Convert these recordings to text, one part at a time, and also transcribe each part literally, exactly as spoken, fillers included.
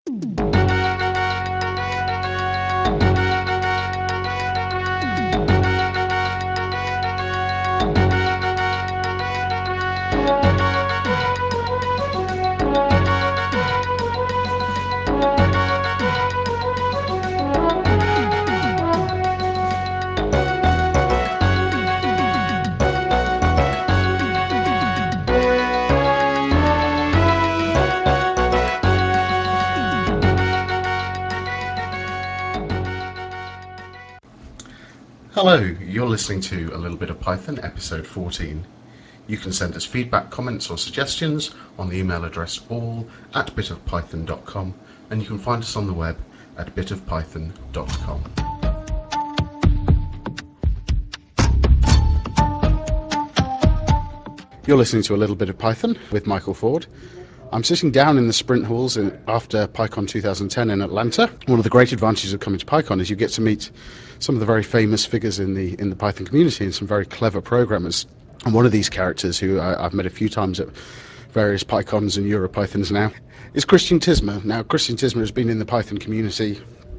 Hello, you're listening to A Little Bit of Python, episode fourteen. You can send us feedback, comments, or suggestions on the email address all at bitofpython dot com, and you can find us on the web at bitofpython dot com. You're listening to A Little Bit of Python with Michael Ford. I'm sitting down in the sprint halls in, after PyCon twenty ten in Atlanta. One of the great advantages of coming to PyCon is you get to meet some of the very famous figures in the in the Python community and some very clever programmers. And one of these characters, who I, I've met a few times at various PyCons and EuroPythons now, is Christian Tismer. Now, Christian Tismer has been in the Python community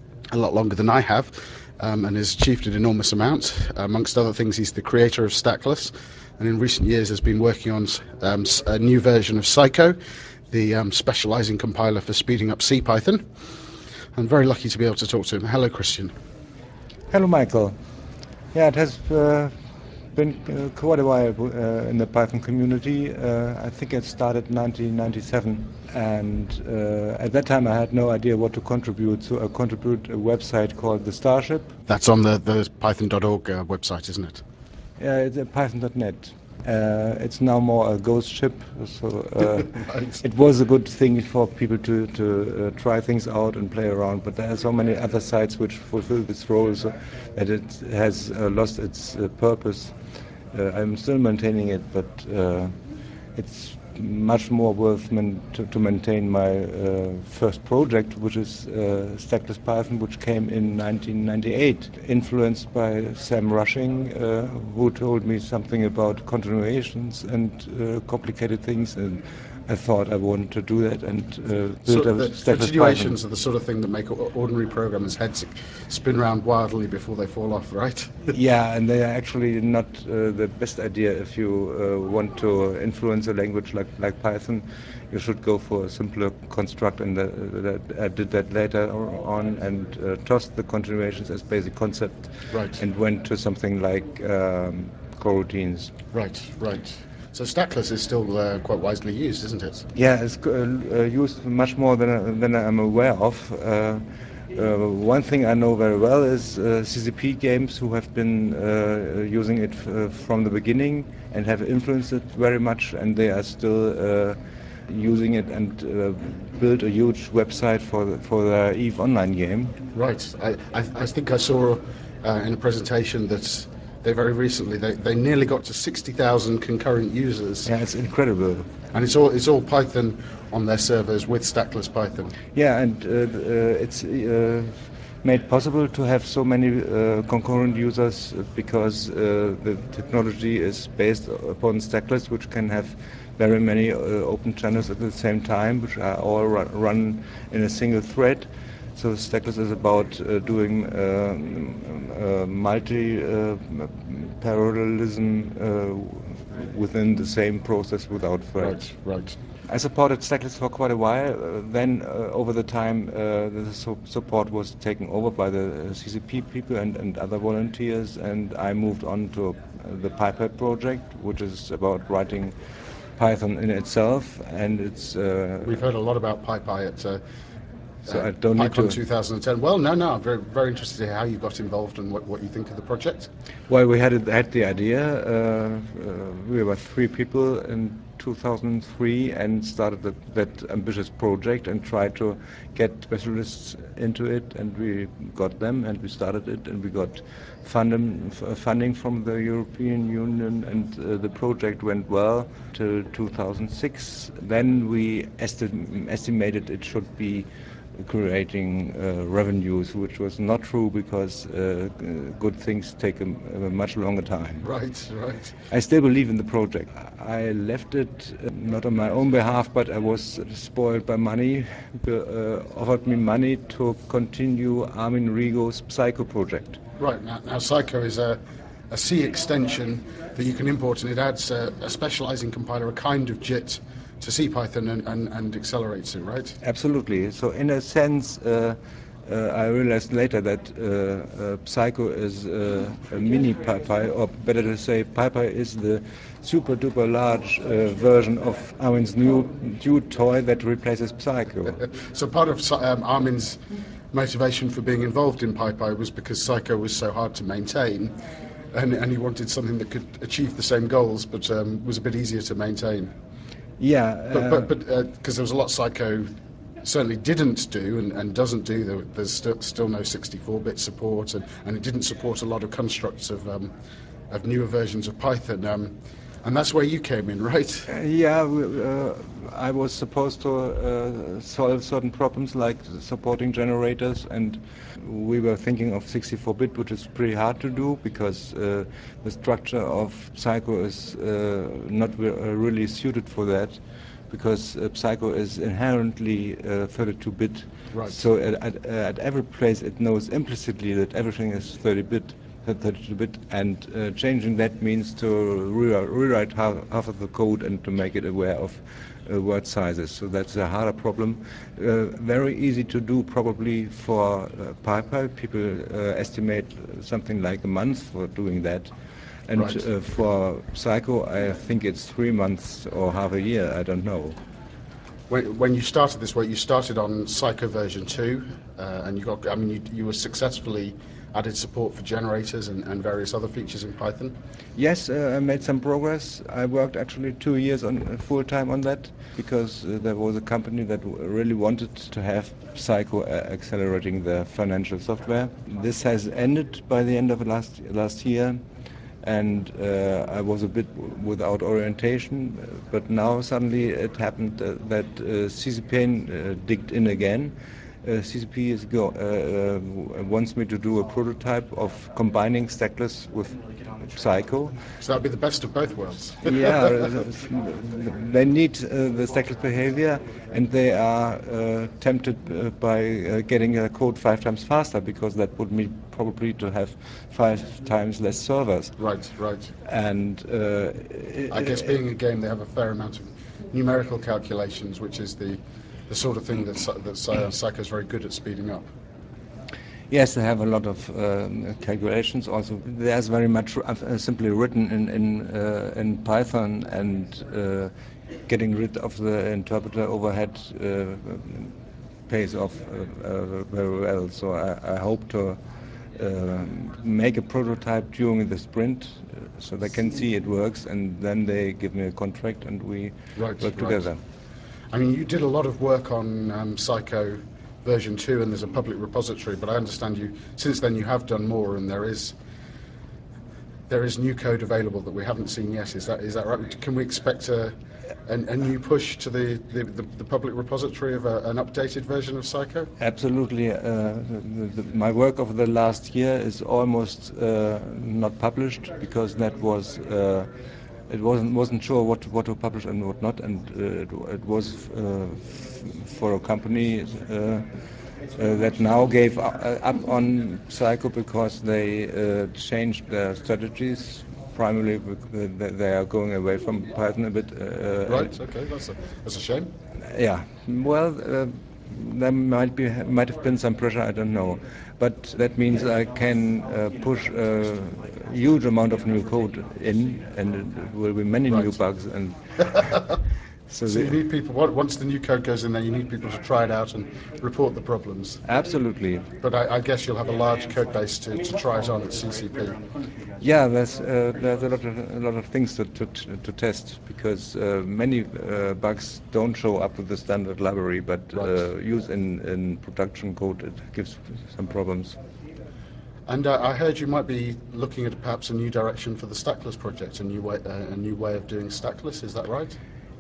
a lot longer than I have, um, and has achieved an enormous amount. Amongst other things, he's the creator of Stackless, and in recent years has been working on um, a new version of Psycho, the um, specialising compiler for speeding up CPython. I'm very lucky to be able to talk to him. Hello, Christian. Hello, Michael. Yeah, it has uh, been uh, quite a while uh, in the Python community. Uh, I think it started in nineteen ninety-seven, and uh, at that time I had no idea what to contribute, so I contributed a website called the Starship. That's on the, the python dot org uh, website, isn't it? Yeah, it's at python dot net. Uh, it's now more a ghost ship, so uh, Right. it was a good thing for people to, to uh, try things out and play around, but there are so many other sites which fulfill this role so that it has uh, lost its uh, purpose. Uh, I'm still maintaining it, but uh, it's much more worth man- to, to maintain my uh, first project, which is uh, Stackless Python, which came in nineteen ninety-eight, influenced by Sam Rushing, uh, who told me something about continuations and uh, complicated things, and I thought I wanted to do that and uh, build So a the Stackless continuations Python. are the sort of thing that make ordinary programmers' heads spin round wildly before they fall off, right? Yeah, and they are actually not uh, the best idea if you uh, want to influence a language like, like Python. You should go for a simpler construct, and that, that I did that later on and uh, tossed the continuations as basic concept Right. and went to something like um, coroutines. Right, right. So Stackless is still uh, quite widely used, isn't it? Yeah, it's uh, uh, used much more than, I- than I'm aware of. Uh, uh, one thing I know very well is uh, C C P games who have been uh, using it f- uh, from the beginning and have influenced it very much, and they are still uh, using it and uh, built a huge website for the, for their EVE Online game. Right. I, I, I think I saw uh, in a presentation that they very recently they, they nearly got to sixty thousand concurrent users, Yeah, it's incredible. and it's all it's all Python on their servers with Stackless Python. Yeah, and uh, uh, it's uh, made possible to have so many uh, concurrent users because uh, the technology is based upon Stackless, which can have very many uh, open channels at the same time, which are all ru- run in a single thread. So Stackless is about uh, doing um, uh, multi-parallelism uh, uh, within the same process without threads. Right, right. I supported Stackless for quite a while. Uh, then, uh, over the time, uh, the su- support was taken over by the uh, C C P people and, and other volunteers, and I moved on to uh, the PyPy project, which is about writing Python in itself, and it's uh, We've heard a lot about PyPy at uh, so uh, I don't need PyCon to. twenty ten. Well, no, no, I'm very, very interested to hear how you got involved and what, what you think of the project. Well, we had it, had the idea. Uh, uh, we were three people in two thousand three and started that, that ambitious project and tried to get specialists into it, and we got them, and we started it, and we got funding f- funding from the European Union, and uh, the project went well till two thousand six. Then we esti- estimated it should be creating uh, revenues, which was not true because uh, good things take a, a much longer time. Right, right. I still believe in the project. I left it uh, not on my own behalf, but I was spoiled by money. Uh, offered me money to continue Armin Rigo's Psycho project. Right, now, now Psycho is a, a C extension that you can import, and it adds a, a specializing compiler, a kind of JIT, to CPython and, and, and accelerates it, right? Absolutely. So in a sense, uh, uh, I realized later that uh, uh, Psycho is uh, a mini PyPy, or better to say, PyPy is the super duper large uh, version of Armin's new, new toy that replaces Psycho. So part of um, Armin's motivation for being involved in PyPy was because Psycho was so hard to maintain, and, and he wanted something that could achieve the same goals, but um, was a bit easier to maintain. Yeah, But uh, but but because uh, there was a lot Psycho certainly didn't do and, and doesn't do. There, there's still still no sixty-four bit support, and, and it didn't support a lot of constructs of um, of newer versions of Python. Um, and that's where you came in, right? yeah, uh, I was supposed to uh, solve certain problems like supporting generators, and we were thinking of sixty-four bit, which is pretty hard to do because uh, the structure of Psycho is uh, not re- uh, really suited for that, because uh, Psycho is inherently uh, thirty-two bit. Right. So at, at, at every place it knows implicitly that everything is thirty bit. thirty-two bit, and uh, changing that means to re- rewrite half, half of the code and to make it aware of uh, word sizes. So that's a harder problem. Uh, very easy to do probably for uh, PyPy. People uh, estimate something like a month for doing that. And Right. uh, for Psycho, I think it's three months or half a year, I don't know. When, when you started this work, you started on Psycho version two, uh, and you got. I mean, you, you were successfully added support for generators and, and various other features in Python. Yes, uh, I made some progress. I worked actually two years on uh, full time on that because uh, there was a company that w- really wanted to have Psycho uh, accelerating the financial software. This has ended by the end of last last year, and uh, I was a bit w- without orientation. But now suddenly it happened uh, that uh, C C P uh, digged in again. Uh, C C P is go, uh, uh, wants me to do a prototype of combining Stackless with Psycho. So that'd be the best of both worlds. Yeah, they need uh, the stackless behavior, and they are uh, tempted uh, by uh, getting a code five times faster, because that would mean probably to have five times less servers. Right, right. And uh, I guess being a game, they have a fair amount of numerical calculations, which is the, the sort of thing that, that Psycho is very good at speeding up. yes, they have a lot of um, calculations. Also, there's very much uh, simply written in in, uh, in Python, and uh, getting rid of the interpreter overhead uh, pays off uh, uh, very well. So I, I hope to uh, make a prototype during the sprint, uh, so they can see it works, and then they give me a contract and we Right, work right. together. I mean, you did a lot of work on um, Psycho version two, and there's a public repository. But I understand you since then you have done more, and there is there is new code available that we haven't seen yet. Is that is that right? Can we expect a a, a new push to the, the, the, the public repository of a, an updated version of Psycho? Absolutely. Uh, the, the, my work of the last year is almost uh, not published, because that was uh, it wasn't wasn't sure what what to publish and what not, and uh, it, it was uh, f- for a company uh, uh, that now gave up, uh, up on Psycho because they uh, changed their strategies. Primarily, because they are going away from Python a bit. Uh, Right. Okay. That's a that's a shame. yeah, well, uh, there might be might have been some pressure. I don't know, but that means I can uh, push a huge amount of new code in, and it will be many new Right. bugs. And so, So you the, need people. Once the new code goes in there, you need people to try it out and report the problems. absolutely, But I, I guess you'll have a large code base to, to try it on at C C P. yeah. There's uh, there's a lot of a lot of things to to, to test, because uh, many uh, bugs don't show up with the standard library, but Right. uh, used in in production code, it gives some problems. And uh, I heard you might be looking at perhaps a new direction for the Stackless project, a new way, uh, a new way of doing Stackless. Is that right?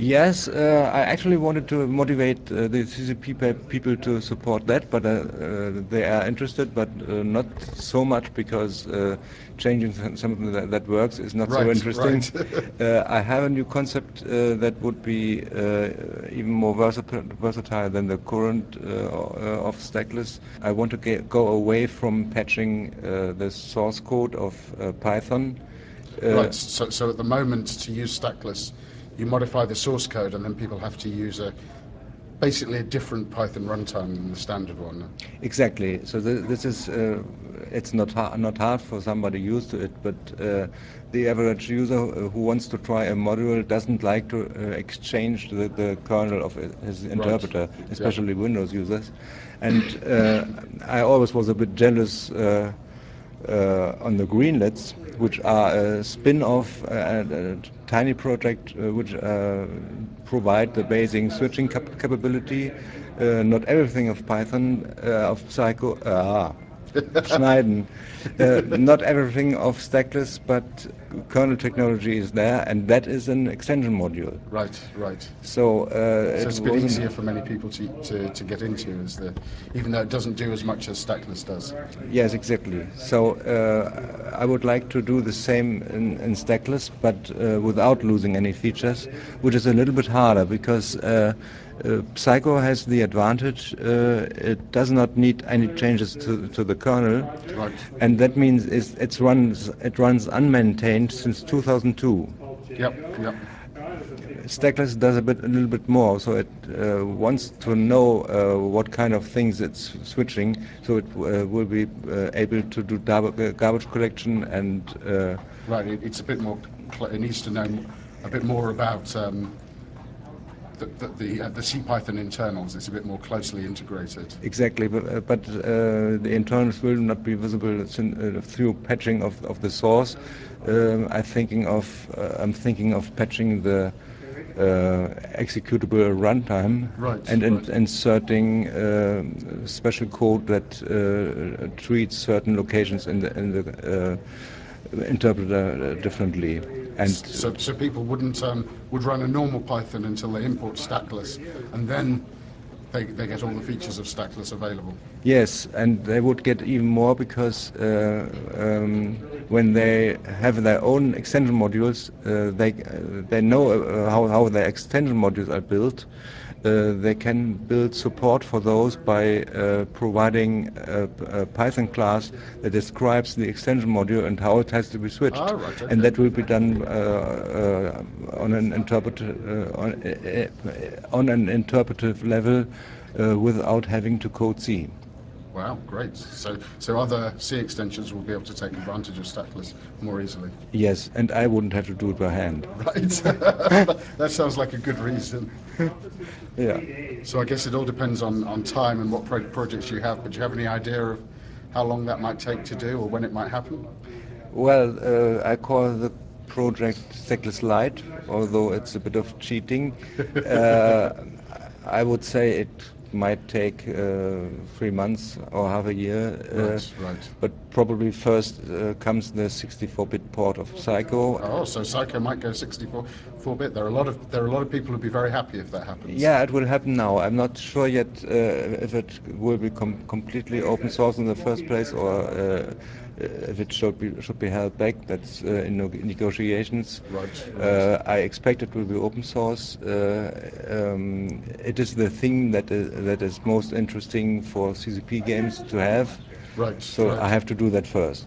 Yes, uh, I actually wanted to motivate uh, the C C P pe- people to support that, but uh, uh, they are interested, but uh, not so much because uh, changing some- something that, that works is not so Right, interesting. right. uh, I have a new concept uh, that would be uh, even more versatile, versatile than the current uh, uh, of Stackless. I want to get, go away from patching uh, the source code of uh, Python. Uh, Right. So, so at the moment, to use Stackless, you modify the source code, and then people have to use a basically a different Python runtime than the standard one. Exactly. So th- this is uh, it's not ha- not hard for somebody used to it, but uh, the average user uh, who wants to try a module doesn't like to uh, exchange the, the kernel of his Right. interpreter, Yeah. especially Windows users. And uh, I always was a bit jealous. Uh, uh, on the Greenlets, which are a spin-off, uh, a tiny project uh, which uh, provide the basic switching cap- capability. Uh, not everything of Python, uh, of Psycho, ah, Schneiden. Uh, not everything of Stackless, but kernel technology is there, and that is an extension module. Right. Right. So uh, So it it's a bit wasn't. easier for many people to, to, to get into, is the even though it doesn't do as much as Stackless does. Yes, exactly. So uh, I would like to do the same in, in Stackless, but uh, without losing any features, which is a little bit harder because uh, uh, Psycho has the advantage uh, it does not need any changes to, to the kernel, Right. and that means it's, it's runs it runs unmaintained since two thousand two. Yep. Yep. Stackless does a bit, a little bit more, so it uh, wants to know uh, what kind of things it's switching, so it uh, will be uh, able to do garbage, uh, garbage collection and. Uh, Right. It, it's a bit more. Cl- it needs to know a bit more about um, the the the, uh, the CPython internals. It's a bit more closely integrated. Exactly, but, uh, but uh, the internals will not be visible sin- uh, through patching of, of the source. Um, I'm thinking of uh, I'm thinking of patching the uh, executable runtime Right, and in- right. inserting uh, special code that uh, treats certain locations in the in the uh, interpreter uh, differently. And So, so people wouldn't um, would run a normal Python until they import Stackless, and then they, they get all the features of Stackless available. yes, and they would get even more because uh, um, when they have their own extension modules, uh, they uh, they know uh, how how their extension modules are built. Uh, they can build support for those by uh, providing a, a Python class that describes the extension module and how it has to be switched, Ah, right, and okay. that will be done uh, uh, on an interpreter uh, on, uh, uh, on an interpretive level uh, without having to code C. Wow, great. So, so other C extensions will be able to take advantage of Stackless more easily. Yes, and I wouldn't have to do it by hand. Right. That sounds like a good reason. Yeah. So I guess it all depends on, on time and what pro- projects you have. But do you have any idea of how long that might take to do or when it might happen? Well, uh, I call the project Stackless Light, although it's a bit of cheating. Uh, I would say it might take uh, three months or half a year, uh, Right, right. but probably first uh, comes the sixty-four bit port of Psycho. Oh, so Psycho might go sixty-four bit. There are a lot of there are a lot of people who'd be very happy if that happens. Yeah, it will happen now. I'm not sure yet uh, if it will be com- completely open source in the first place or uh, if it should be should be held back. That's uh, in no- negotiations. Right, right. Uh, I expect it will be open source. Uh, um, it is the thing that is, that is most interesting for C C P games to have. Right, So right. I have to do that first.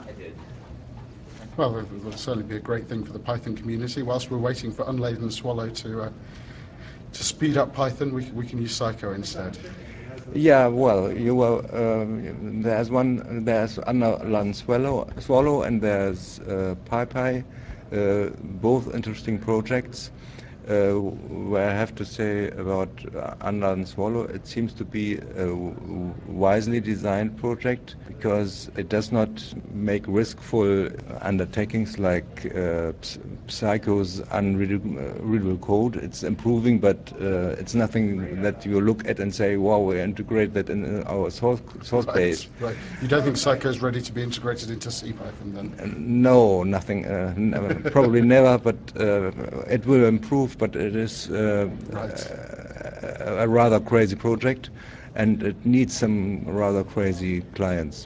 Well, it will certainly be a great thing for the Python community. Whilst we're waiting for Unladen Swallow to uh, to speed up Python, we, we can use Psycho instead. Yeah, well, you were, um, there's one, there's Underland Swallow, Swallow and there's uh, PyPy, uh, both interesting projects. Uh, where I have to say about uh, Underland Swallow, it seems to be a w- wisely designed project because it does not make riskful undertakings like uh, Psycho's unreadable code. It's improving, but uh, it's nothing that you look at and say, wow, we integrate that in our source, source right, base. Right. You don't think Psycho is ready to be integrated into CPython then? Uh, no, nothing. Uh, never, probably never, but uh, it will improve, but it is uh, right. a, a rather crazy project, and it needs some rather crazy clients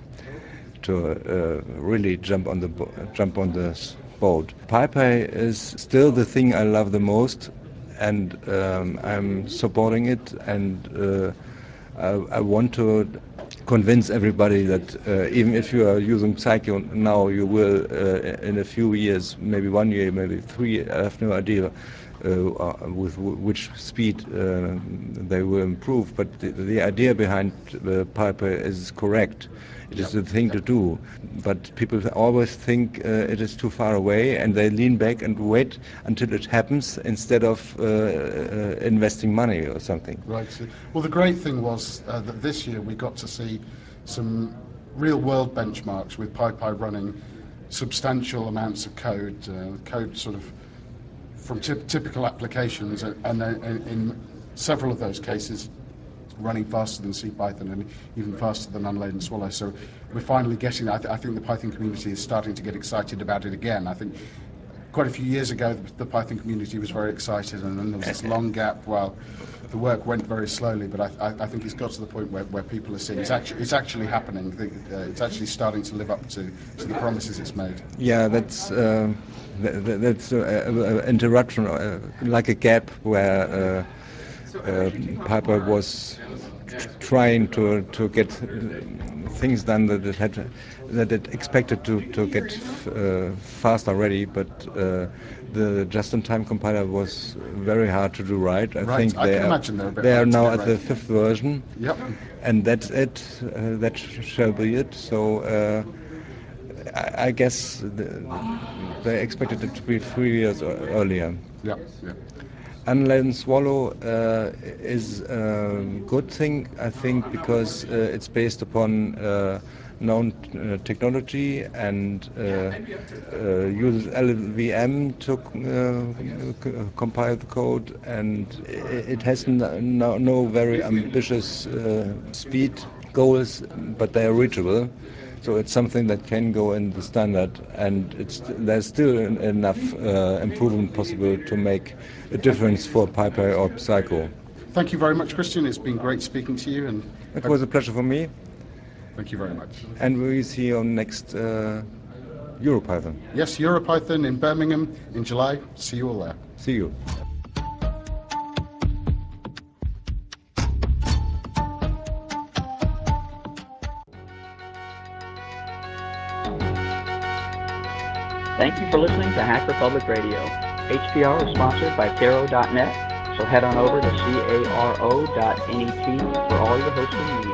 to uh, really jump on the bo- jump on this boat. PyPy is still the thing I love the most, and um, I'm supporting it, and uh, I, I want to convince everybody that uh, even if you are using Psycho now, you will uh, in a few years, maybe one year, maybe three, I have no idea uh, with w- which speed uh, they will improve, but the, the idea behind uh, PyPy is correct. It is the thing to do, but people always think uh, it is too far away, and they lean back and wait until it happens instead of uh, uh, investing money or something. Right. Well, the great thing was uh, that this year we got to see some real-world benchmarks with PyPy running substantial amounts of code, uh, code sort of from ty- typical applications, and, and uh, in several of those cases running faster than CPython and even faster than Unladen Swallow. So we're finally getting, I, th- I think the Python community is starting to get excited about it again. I think quite a few years ago the, the Python community was very excited, and then there was this long gap while the work went very slowly, but I, I, I think it's got to the point where, where people are seeing it's actually, it's actually happening. Uh, it's actually starting to live up to, to the promises it's made. Yeah, that's uh, th- that's an interruption, uh, like a gap where uh, uh, Piper was t- trying to to get uh, things done that it had that it expected to to get uh, fast already, but uh, the just-in-time compiler was very hard to do right. I right. think I they can are, imagine they're a bit they are hard to now get at right. the fifth version. Yep. And that's it. Uh, that sh- shall be it. So. Uh, I guess the, they expected it to be three years earlier. Yeah, yeah. Unladen Swallow uh, is a good thing, I think, because uh, it's based upon uh, known uh, technology and uh, uh, uses L L V M to uh, c- compile the code, and it has no, no, no very ambitious uh, speed goals, but they are reachable. So it's something that can go in the standard, and it's, there's still en- enough uh, improvement possible to make a difference for PyPy or Psycho. Thank you very much, Christian. It's been great speaking to you, and It was a pleasure for me. thank you very much. And we will see you on next uh, EuroPython. Yes, EuroPython in Birmingham in July. See you all there. See you. Thank you for listening to Hacker Public Radio. H P R is sponsored by Caro dot net, so head on over to caro dot net for all your hosting needs.